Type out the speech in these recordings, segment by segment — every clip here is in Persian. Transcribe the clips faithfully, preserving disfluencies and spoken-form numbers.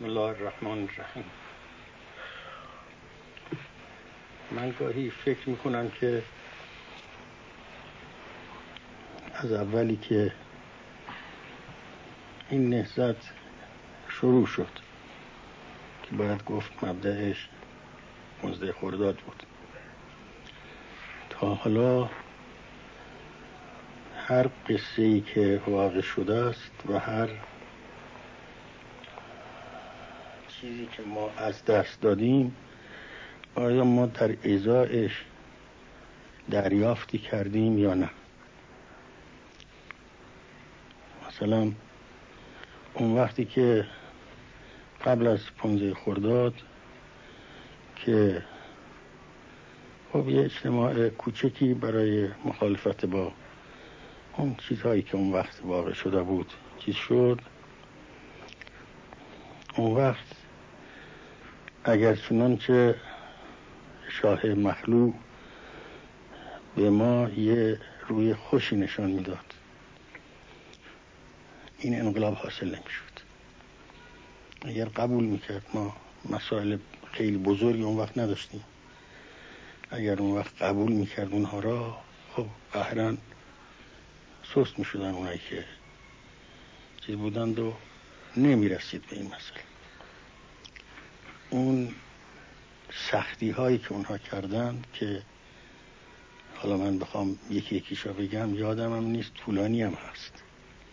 بسم الله الرحمن الرحیم. من گاهی فکر میکنم که از اولی که این نهضت شروع شد که باید گفت مبدأش پانزده خرداد بود، تا حالا هر قصه‌ای که واقع شده است و هر چیزی که ما از دست دادیم، آیا ما در ازایش دریافتی کردیم یا نه؟ مثلا اون وقتی که قبل از پانزده خرداد که خب یه اجتماع کوچکی برای مخالفت با اون چیزهایی که اون وقت واقع شده بود چیز شد، اون وقت اگر چنانچه شاه مخلوع به ما یه روی خوشی نشان میداد، این انقلاب حاصل نمیشد. اگر قبول میکرد، ما مسائل خیلی بزرگی اون وقت نداشتیم، اگر اون وقت قبول میکرد اونها را، خب قهرن سست میشدن اونایی که چیز بودند و نمیرسید به این مسئله. اون سختی هایی که اونها کردند که حالا من بخوام یکی یکیشا بگم یادم هم نیست، طولانی هم هست،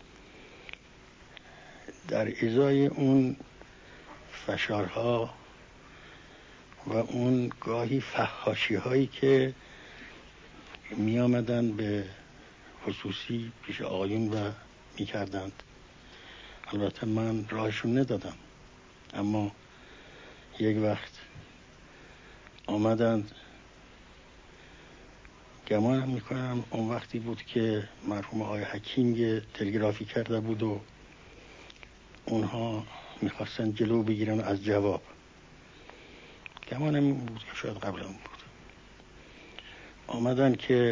در ازای اون فشارها و اون گاهی فحاشی هایی که می آمدن به خصوصی پیش آقایون و می کردند. البته من راهشون ندادم، اما یک وقت آمدند، گمانم میکنم اون وقتی بود که مرحوم آقای حکیم یه تلگرافی کرده بود و اونها میخواستن جلو بگیرن از جواب، گمانم این بود که شاید قبل اون بود، آمدن که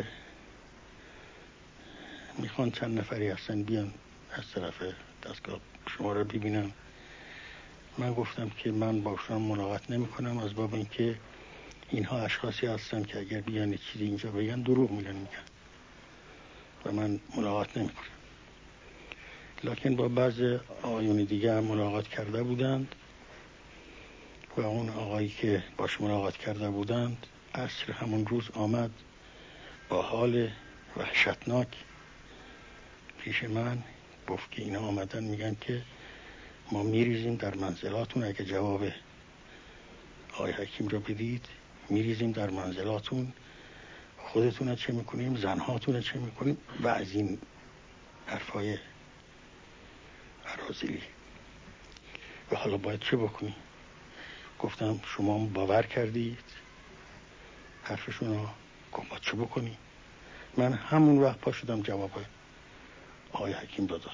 میخوان چند نفری هستن بیان از طرف دستگاه شما را ببینن. من گفتم که من با شما ملاقات نمی کنم، از باب اینکه اینها اشخاصی هستن که اگر بیان چیزی اینجا بگن دروغ میگن میگن و من ملاقات نمی کنم. لکن با بعض آقایون دیگه هم ملاقات کرده بودند و اون آقایی که باش ملاقات کرده بودند عصر همون روز آمد با حال وحشتناک پیش من، گفت که اینا آمدن میگن که ما میریزیم در منزلاتون، اگه جواب آقای حکیم رو بدید میریزیم در منزلاتون، خودتون چه میکنیم، زنهاتون چه میکنیم و از این حرفای عراضلی. و حالا باید چه بکنیم؟ گفتم شما باور کردید حرفشون رو، گفت باید چه بکنیم؟ من همون وقت پا شدم جواب آقای حکیم دادم.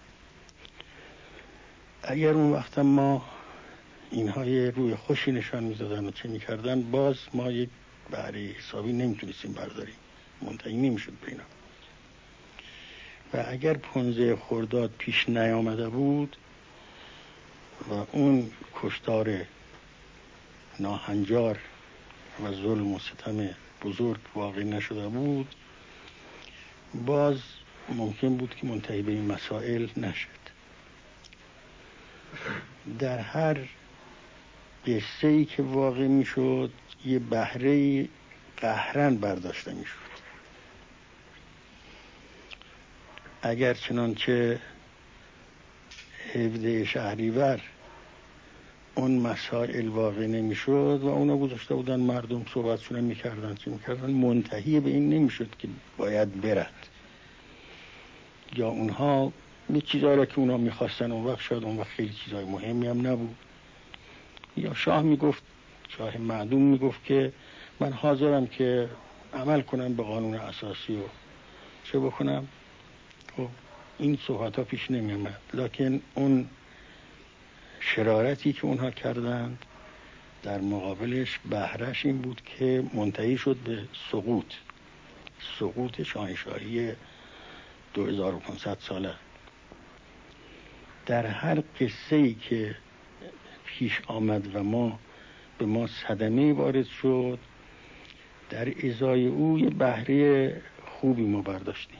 اگر اون وقت ما اینها یه روی خوشی نشان میدادن و چه میکردن، باز ما یک بهره حسابی نمیتونستیم برداریم، منتهی نمیشد به اینا. و اگر پانزده خرداد پیش نیامده بود و اون کشتار ناهنجار و ظلم و ستم بزرگ واقع نشده بود، باز ممکن بود که منتهی به این مسائل نشد. در هر قصه‌ای که واقع میشد یه بهره قهرن برداشته میشد. اگر چنانچه هفده شهریور اون مسائل واقع نمیشد و اونا گذاشته بودن مردم صحبتشون میکردن چه میکردن، منتهی به این نمیشد که باید برد، یا اونها یه چیزایی که اونا میخواستن اون وقت، شاید اون وقت خیلی چیزای مهمی هم نبود، یا شاه میگفت، شاه معدوم میگفت که من حاضرم که عمل کنم به قانون اساسی و چه بکنم، خب این صحبت ها پیش نمی آمد. لکن اون شرارتی که اونها کردند در مقابلش بهرش این بود که منتهی شد به سقوط سقوط شاهنشاهی دو هزار و پانصد ساله. در هر قصه‌ای که پیش آمد و ما به ما صدمه وارد شد، در ازای او یه بهره خوبی ما برداشتیم.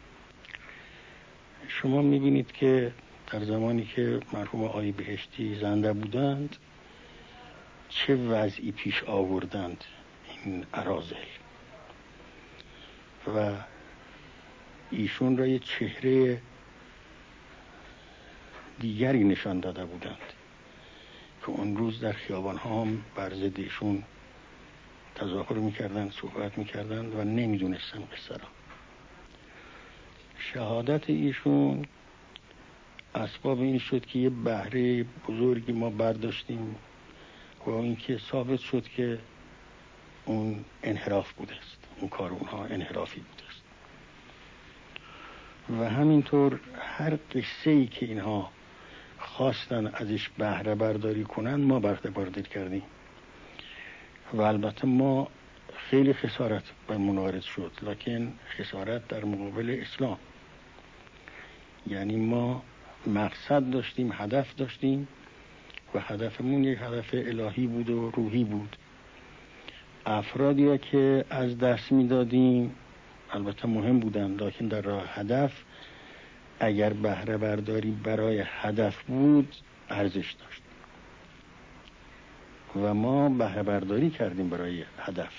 شما میبینید که در زمانی که مرحوم آقای بهشتی زنده بودند چه وضعی پیش آوردند این اراذل و ایشون را یه چهره دیگری نشان داده بودند که اون روز در خیابان ها هم بر ضد ایشون تظاهر میکردن، صحبت میکردن و نمیدونستن قصه را. شهادت ایشون اسباب این شد که یه بهره بزرگی ما برداشتیم و اینکه ثابت شد که اون انحراف بوده است، اون کار اونها انحرافی بوده است. و همینطور هر قصه ای که اینها خواستن ازش بهره برداری کنن ما بهره برداری کردیم و البته ما خیلی خسارت به منوارد شد، لکن خسارت در مقابل اسلام. یعنی ما مقصد داشتیم، هدف داشتیم و هدفمون یک هدف الهی بود و روحی بود. افرادی که از دست میدادیم البته مهم بودن، لکن در راه هدف اگر بهره برداری برای هدف بود ارزش داشت و ما بهره برداری کردیم برای هدف.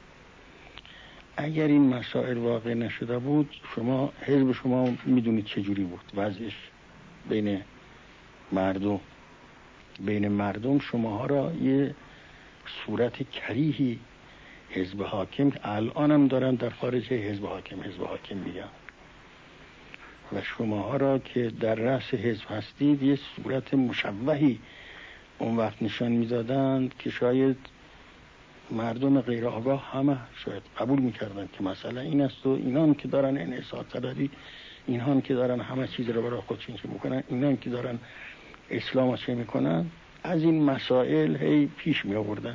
اگر این مسائل واقع نشده بود، شما حزب شما میدونید چجوری بود وضعش بین مردم. بین مردم شماها را یه صورت کریهی حزب حاکم، الان هم دارن در خارج حزب حاکم حزب حاکم میگن و شماها را که در رأس حزب هستید یه صورت مشوهی اون وقت نشان میدادند که شاید مردم غیر آگاه همه شاید قبول میکردن که مسئله این است و اینان که دارن انحصار طلبی، اینان که دارن همه چیز رو برای خودشون چه میکنن، اینان که دارن اسلام چه میکنن، از این مسائل هی پیش می آوردن.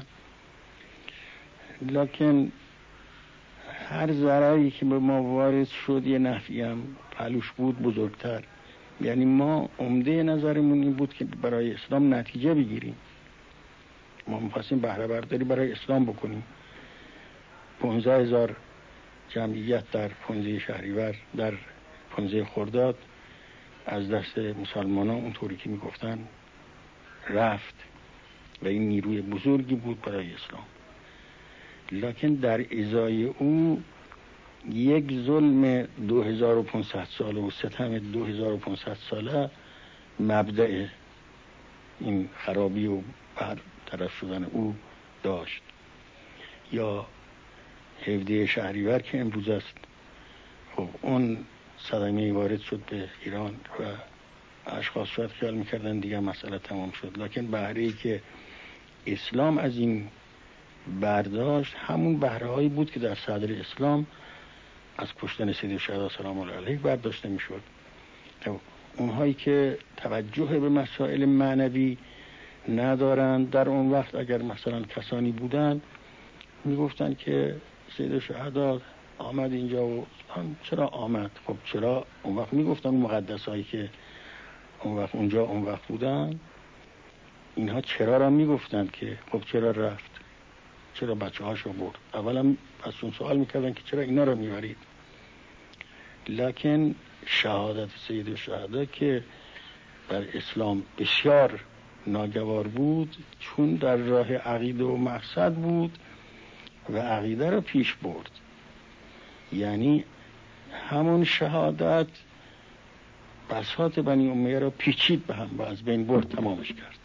لکن هر ضرری که به ما وارد شد یه نفعی هم پلوش بود بزرگتر. یعنی ما عمده نظرمون این بود که برای اسلام نتیجه بگیریم. ما می‌خواستیم بهره برداری برای اسلام بکنیم. پانزده هزار جمعیت در پانزده شهریور، در پانزده خرداد از دست مسلمانان اونطوری که میگفتن رفت و این نیروی بزرگی بود برای اسلام. لکن در ازای او یک ظلم دو هزار و پانصد ساله و ستم دو هزار و پانصد ساله مبدأ این خرابی و برطرف شدن او داشت. یا هفده شهریور که امروز است، خب اون صدمه وارد شد به ایران و اشخاص شاید خیال میکردن دیگه مسئله تمام شد، لکن بهره‌ای که اسلام از این برداشت همون بهره هایی بود که در صدر اسلام از کشتن سید الشهدا سلام الله علیه برداشته میشد. اونهایی که توجه به مسائل معنوی ندارند در اون وقت اگر مثلا کسانی بودند میگفتن که سید الشهدا آمد اینجا و چرا آمد؟ خب چرا اون وقت میگفتن مقدس هایی که اون وقت اونجا اون وقت بودن اینها چرا را میگفتن که خب چرا رفت؟ چرا بچه هاشو برد؟ اولا از اون سوال میکردن که چرا اینا را میبرید؟ لکن شهادت سید الشهدا که در اسلام بسیار ناگوار بود، چون در راه عقیده و مقصد بود و عقیده را پیش برد. یعنی همون شهادت بساط بنی امیه را پیچید به هم و از بین برد، تمامش کرد.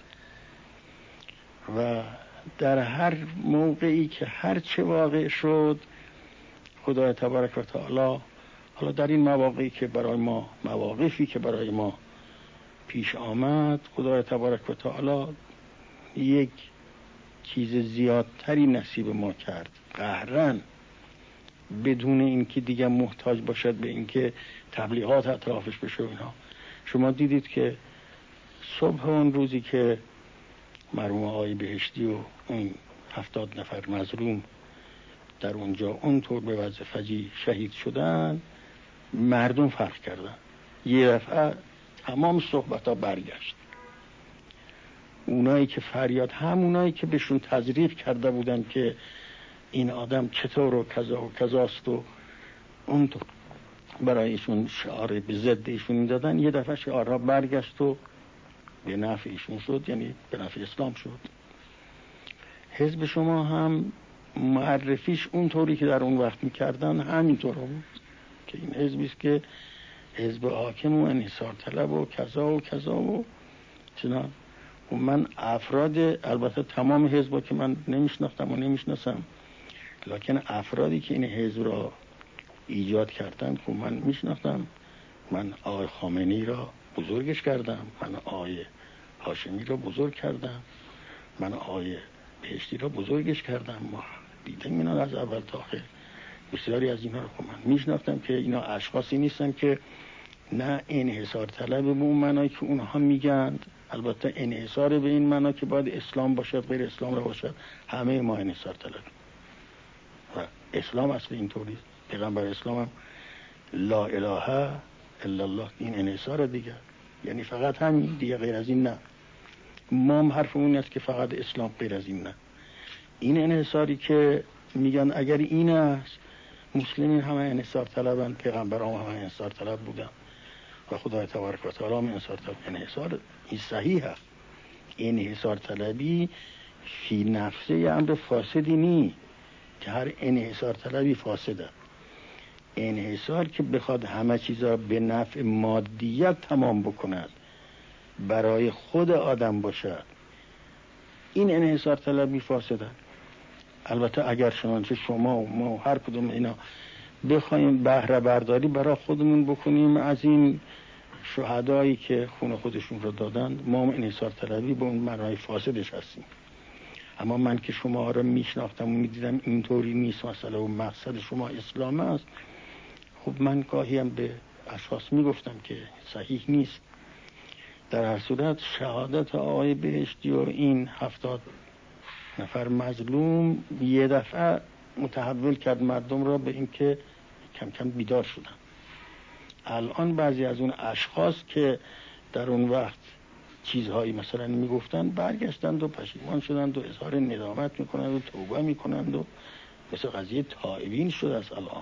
و در هر موقعی که هر چه واقع شد خدای تبارک و تعالی، حالا در این مواقعی که برای ما مواقفی که برای ما پیش آمد، خدای تبارک و تعالی یک چیز زیادتری نصیب ما کرد، قهرن، بدون اینکه دیگه محتاج باشد به اینکه تبلیغات اطرافش بشه. اینا شما دیدید که صبح اون روزی که مرحوم آقای بهشتی و اون هفتاد نفر مظلوم در اونجا اونطور به وضع فجیع شهید شدن، مردم فرق کردن. یه دفعه تمام صحبت ها برگشت اونایی که فریاد، همونایی که بهشون تزریق کرده بودن که این آدم چطور و کذا و کذاست و اون برایشون شعار به ضد ایشون میدادن، یه دفعه شعارها برگشت و به نفع ایشون شد، یعنی به نفع اسلام شد. حزب شما هم معرفیش اونطوری که در اون وقت میکردن همینطور بود که این حزبی است که حزب حاکم و انحصار طلب و کذا و کذا و چنان. و من افراد، البته تمام حزب که من نمیشناختم و نمیشناسم، لکن افرادی که این حزب را ایجاد کردن که من میشناختم. من آقای خامنه‌ای را بزرگش کردم، من آقای هاشمی را بزرگ کردم، من آقای بهشتی را بزرگش کردم. ما دیدم اینا از اول تا آخر، بسیاری از اینا رو من میشناختم که اینا اشخاصی نیستن که نه انحصار طلب به اون معنی که اونها میگن. البته انحصار به این معنی که باید اسلام باشد، غیر اسلام را باشد، همه ما انحصار طلب و اسلام اصل اینطوری. پیغمبر اسلام هم لا اله الا الله، این انحصار دیگه، یعنی فقط همین دیگه، غیر از این نه. ما هم حرفمون است که فقط اسلام، غیر از این نه. این انحصاری که میگن اگر این است، مسلمین همه انحصار طلبن، پیغمبر هم همه انحصار طلب بودن و خدای تبارک و تعالی هم انحصار طلب. انحصار این صحیح است. انحصار طلبی فی نفسه امر فاسدی نی که هر انحصار طلبی فاسده. انحصار که بخواد همه چیزا به نفع مادیت تمام بکند، برای خود آدم باشد، این انحصار طلبی فاسده. البته اگر شمانچه شما و ما و هر کدوم اینا بخوایم بهره برداری برای خودمون بکنیم از این شهدایی که خون خودشون رو دادن، ما هم انحصار طلبی به اون معنای فاسدش هستیم. اما من که شما را میشناختم و میدیدم اینطوری نیست مسئله و مقصد شما اسلام است، خب من گاهی هم به اشخاص میگفتم که صحیح نیست. در هر صورت شهادت آقای بهشتی و این هفتاد نفر مظلوم یه دفعه متحول کرد مردم را به این که کم کم بیدار شدن. الان بعضی از اون اشخاص که در اون وقت چیزهایی مثلا میگفتن برگشتند و پشیمان شدند و اظهار ندامت میکنند و توبه میکنند و مثل قضیه تائبین شد از الان.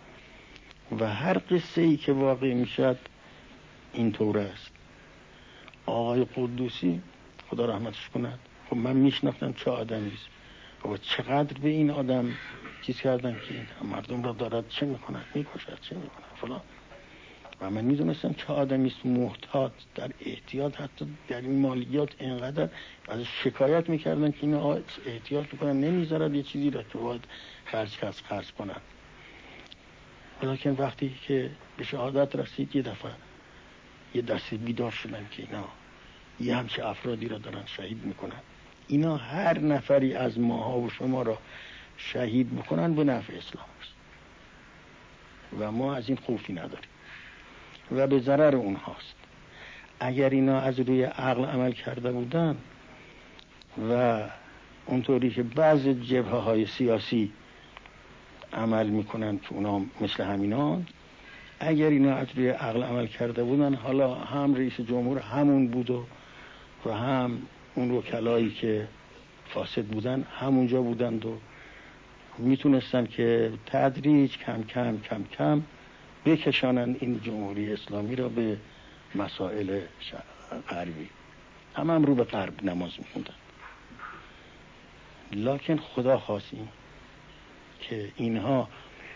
و هر قصه ای که واقع میشد اینطور است. آقای قدوسی خدا رحمتش کند، خب من میشناختم چه آدمی است و چقدر به این آدم چیز کردن که این مردم را دارد چه میکند، میکشد، چه میکند فلان. و من میدونستم چه آدمی است محتاط، در احتیاط، حتی در این مالیات اینقدر از شکایت میکردن که این احتیاط میکنن، نمیذارد یه چیزی را که باید خرج کس خرج کنن. ولیکن وقتی که به شهادت رسید یه دفعه یه دسته بیدار شدن که اینا یه همچه افرادی را دارن شهید میکنن. اینا هر نفری از ماها و شما را شهید میکنن به نفع اسلام است و ما از این خوفی نداریم و به ضرر اونهاست. اگر اینا از روی عقل عمل کرده بودن و اونطوری که بعض جبهه های سیاسی عمل میکنن که اونا مثل همینان، اگر اینا از روی عقل عمل کرده بودن، حالا هم رئیس جمهور همون بود و و هم اون وکلایی که فاسد بودن همونجا بودند و میتونستن که تدریج کم کم کم کم بکشانن این جمهوری اسلامی را به مسائل غربی. هم هم رو به غرب نماز میخوندن. لکن خدا خواستیم که اینها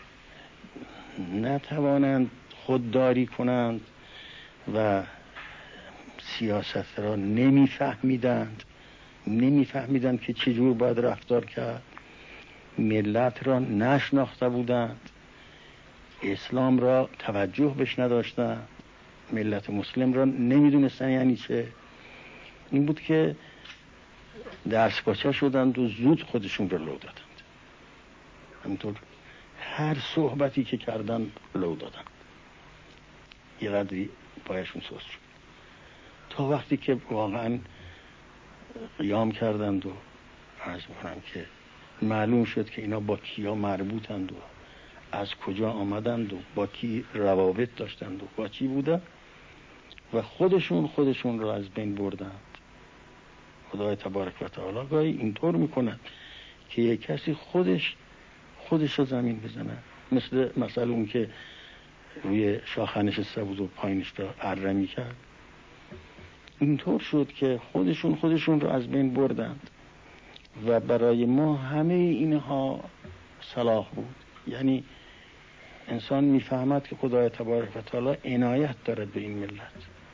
نتوانند خودداری کنند و سیاست را نمیفهمیدند نمیفهمیدند که چجور باید رفتار کرد، ملت را نشناخته بودند، اسلام را توجه بهش نداشتند، ملت مسلم را نمیدونستن یعنی چه. این بود که دست پاچه شدند و زود خودشون را لو دادند. همینطور هر صحبتی که کردن لو دادن، یه قدری پایشون سوز شد تا وقتی که واقعا قیام کردند و عرض میکنم که معلوم شد که اینا با کیا مربوطند و از کجا آمدند و با کی روابط داشتند و با چی بودن و خودشون خودشون رو از بین بردند خدای تبارک و تعالی گاهی اینطور میکند که یک کسی خودش خودش رو زمین بزنه، مثل مثلا اون که روی شاخه نشسته بود و پایینش رو اره میکرد. اینطور شد که خودشون خودشون رو از بین بردند و برای ما همه اینها صلاح بود. یعنی انسان میفهمد که خدای تبارک و تعالی عنایت دارد به این ملت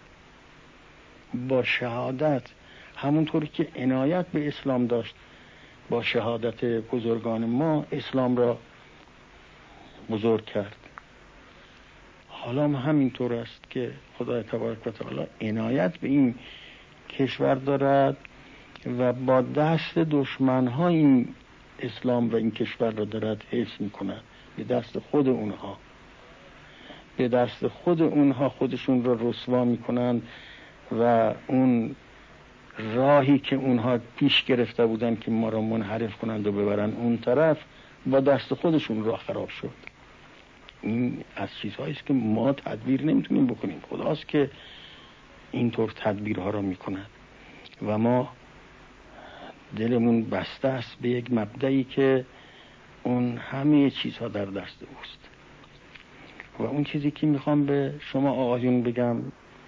با شهادت، همونطوری که عنایت به اسلام داشت با شهادت بزرگان ما اسلام را بزرگ کرد. حالا هم همینطور است که خدای تبارک و تعالی عنایت به این کشور دارد و با دست دشمن‌ها این اسلام و این کشور را دارد حفظ می‌کند. به دست خود اونها به دست خود اونها خودشون را رسوا می‌کنند و اون راهی که اونها پیش گرفته بودن که ما را منحرف کنند و ببرن اون طرف، با دست خودشون راه خراب شد. این از چیزهایی است که ما تدبیر نمیتونیم بکنیم، خداست که اینطور تدبیرها را میکند و ما دلمون بسته است به یک مبدئی که اون همه چیزها در دست اوست. و اون چیزی که میخوام به شما آقایون بگم،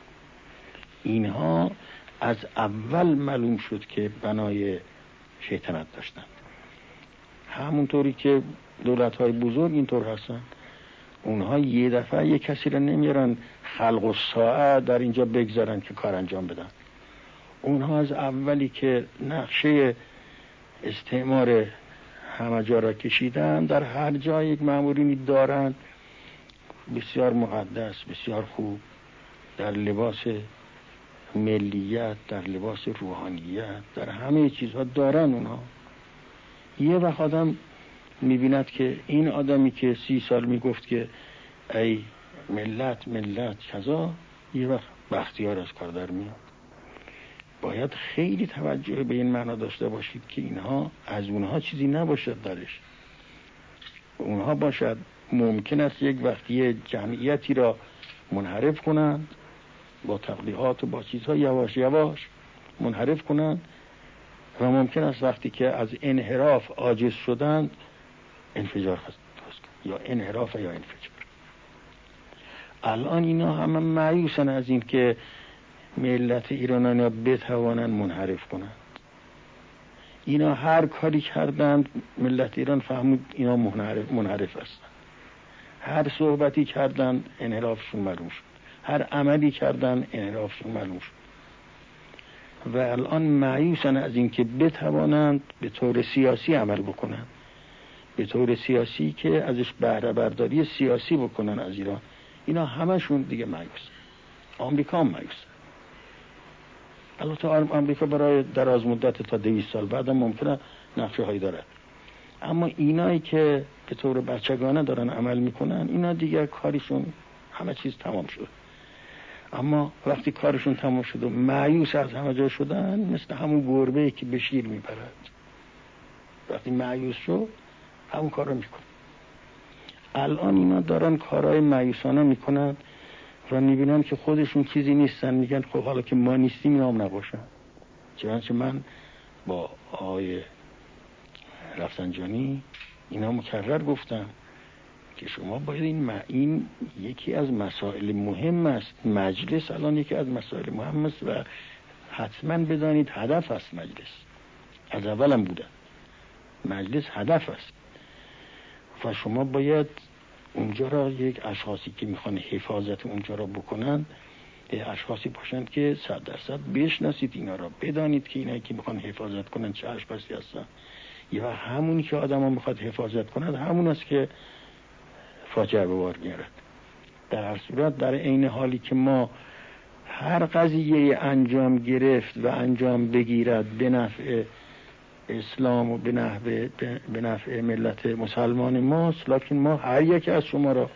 اینها از اول معلوم شد که بنای شیطنت داشتند، همونطوری که دولت‌های بزرگ اینطور هستند. اونها یه دفعه یک کسی را نمیارن خلق و ساعه در اینجا بگذارن که کار انجام بدن. اونها از اولی که نقشه استعمار همه جا را کشیدن، در هر جا یک مامورینی دارن بسیار مقدس، بسیار خوب، در لباس ملیت، در لباس روحانیت، در همه چیزها دارن اونها. یه وقت آدم میبیند که این آدمی که سی سال میگفت که ای ملت ملت کذا، یه وقت بختیار از کار در میاد. باید خیلی توجه به این معنا داشته باشید که اینها از اونها چیزی نباشد درش. اونها باشد ممکن است یک وقتی جمعیتی را منحرف کنند با تبلیغات و با چیزها، یواش یواش منحرف کنند و ممکن است وقتی که از انحراف عاجز شدند انفجار خواهد یا انحراف یا انفجار. الان اینا همه مایوسن از این که ملت ایران را بتوانند منحرف کنند. اینا هر کاری کردند ملت ایران فهمید اینا منحرف, منحرف هستند. هر صحبتی کردند انحرافشون معلوم شد، هر عملی کردن انحرافشون معلوم شد و الان مایوسن از این که بتوانند به طور سیاسی عمل بکنند، به طور سیاسی که ازش بهره برداری سیاسی بکنن از ایران. اینا همشون دیگه مایوسن. آمریکا هم مایوسه. البته آمریکا برای دراز مدت تا دویست سال بعدم ممکنه نقشه هایی داره، اما اینایی که به طور بچگانه دارن عمل میکنن، اینا دیگه کارشون همه چیز تمام شد. اما وقتی کارشون تمام شد و مایوس از همه جا شدن، مثل همون گربه‌ای که به شیر میپرد، وقتی مایوس شد همون کارو میکنه. الان اینا دارن کارهای مایوسانه میکنن و میبینن که خودشون چیزی نیستن، میگن خب حالا که ما نیستیم اینا هم نباشن. چنانچه من با آقای رفسنجانی اینا مکرر گفتم که شما باید این, این یکی از مسائل مهم است. مجلس الان یکی از مسائل مهم است و حتما بدانید هدف است. مجلس از اولم بوده، مجلس هدف است و شما باید اونجا را یک اشخاصی که میخوان حفاظت اونجا را بکنن اشخاصی باشند که صد درصد بشناسید اینا را، بدانید که اینا که میخوان حفاظت کنن چه اشخاصی هستن. یا همونی که آدم ها میخواد حفاظت کند همون است که فاجعه به بار میارد. در هر صورت در عین حالی که ما هر قضیه انجام گرفت و انجام بگیرد به نفع اسلام و به نفع, به نفع ملت مسلمان ماست، لکن ما هر یک از شما را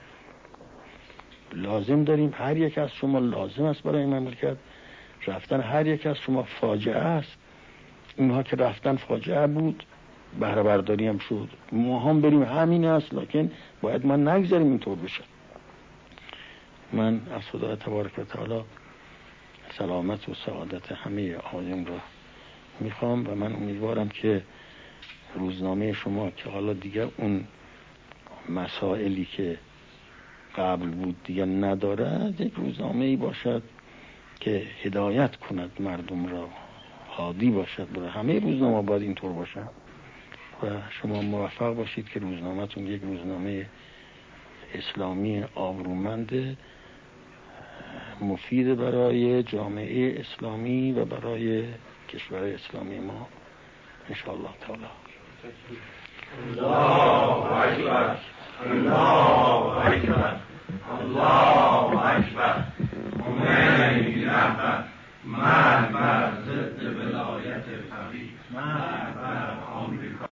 لازم داریم. هر یک از شما لازم است برای مملکت. رفتن هر یک از شما فاجعه است. اونها که رفتن فاجعه بود، بهره برداری هم شد. ما هم بریم همین است، لکن باید ما نگذاریم اینطور بشه. من از خدا تبارک و تعالی سلامت و سعادت همه آقایون را میخوام و من امیدوارم که روزنامه شما که حالا دیگه اون مسائلی که قبل بود دیگه نداره، یک روزنامه ای باشد که هدایت کند مردم را، هادی باشد. برای همه روزنامه باید اینطور باشد و شما موفق باشید که روزنامه‌تون یک روزنامه اسلامی آبرومند، مفید برای جامعه اسلامی و برای کشور اسلامی ما انشاءالله تعالی. الله اکبر، الله اکبر، الله اکبر. خمینی رهبر مرد بر